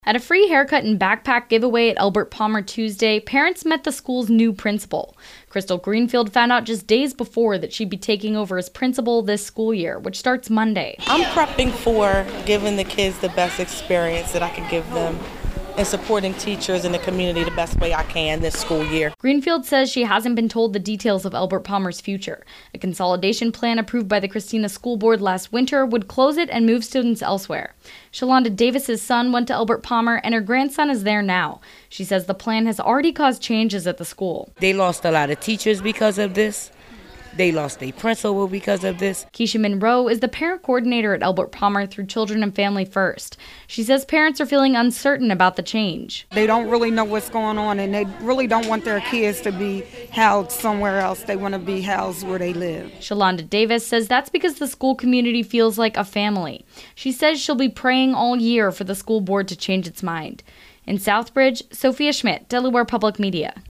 At a free haircut and backpack giveaway at Elbert Palmer Tuesday, parents met the school's new principal. Crystal Greenfield found out just days before that she'd be taking over as principal this school year, which starts Monday. I'm prepping for giving the kids the best experience that I can give them and supporting teachers in the community the best way I can this school year. Greenfield says she hasn't been told the details of Elbert Palmer's future. A consolidation plan approved by the Christina School Board last winter would close it and move students elsewhere. Shalonda Davis's son went to Elbert Palmer and her grandson is there now. She says the plan has already caused changes at the school. They lost a lot of teachers because of this. They lost a principal because of this. Keisha Monroe is the parent coordinator at Elbert Palmer through Children and Family First. She says parents are feeling uncertain about the change. They don't really know what's going on, and they really don't want their kids to be housed somewhere else. They want to be housed where they live. Shalonda Davis says that's because the school community feels like a family. She says she'll be praying all year for the school board to change its mind. In Southbridge, Sophia Schmidt, Delaware Public Media.